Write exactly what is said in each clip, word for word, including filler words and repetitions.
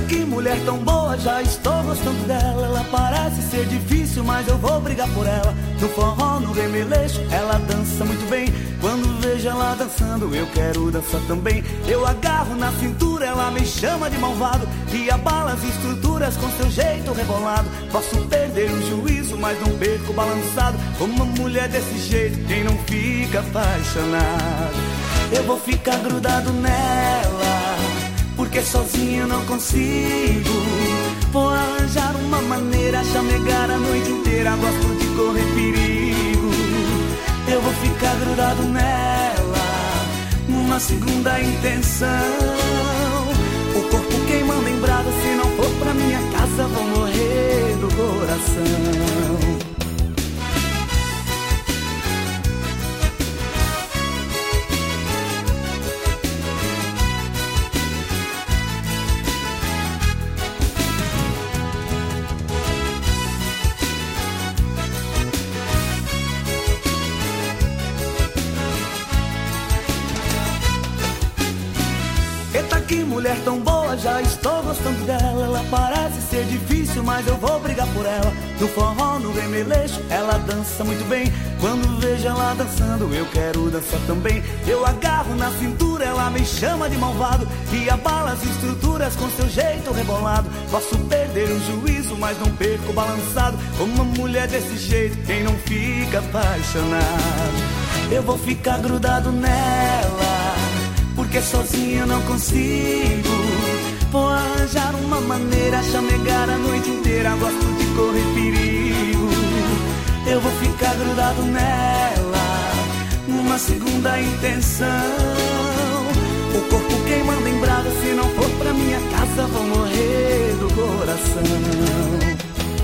que mulher tão boa, já estou gostando dela. Ela parece ser difícil, mas eu vou brigar por ela. No forró, no remeleixo, ela dança muito bem. Quando vejo ela dançando, eu quero dançar também. Eu agarro na cintura, ela me chama de malvado e abala as estruturas com seu jeito rebolado. Posso perder o juízo, mas não perco balançado. Como uma mulher desse jeito, quem não fica apaixonado? Eu vou ficar grudado nela, porque sozinho não consigo. Vou arranjar uma maneira, chamegar a noite inteira. Gosto de correr perigo. Eu vou ficar grudado nela, numa segunda intenção. O corpo queimando em brasa, se não for pra minha casa, vou morrer do coração. Eita, que mulher tão boa, já estou gostando dela. Ela parece ser difícil, mas eu vou brigar por ela. No forró, no remeleixo, ela dança muito bem. Quando vejo ela dançando, eu quero dançar também. Eu agarro na cintura, ela me chama de malvado e abala as estruturas com seu jeito rebolado. Posso perder o juízo, mas não perco balançado. Como uma mulher desse jeito, quem não fica apaixonado? Eu vou ficar grudado nela, porque sozinho eu não consigo. Vou arranjar uma maneira, chamegar a noite inteira. Gosto de correr perigo. Eu vou ficar grudado nela, numa segunda intenção. O corpo queimando em brasa, se não for pra minha casa, vou morrer do coração.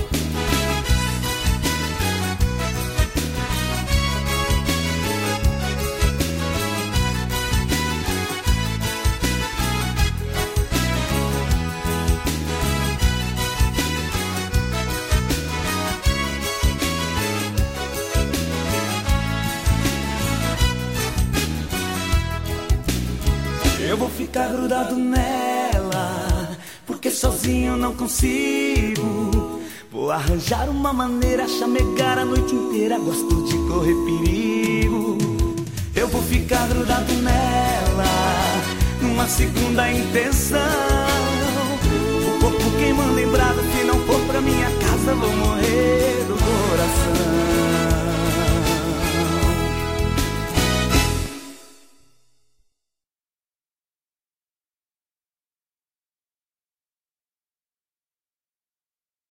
Eu vou ficar grudado nela, porque sozinho não consigo. Vou arranjar uma maneira, chamegar a noite inteira. Gosto de correr perigo. Eu vou ficar grudado nela, numa segunda intenção. O corpo queimando em brasa, se não for pra minha casa, vou morrer do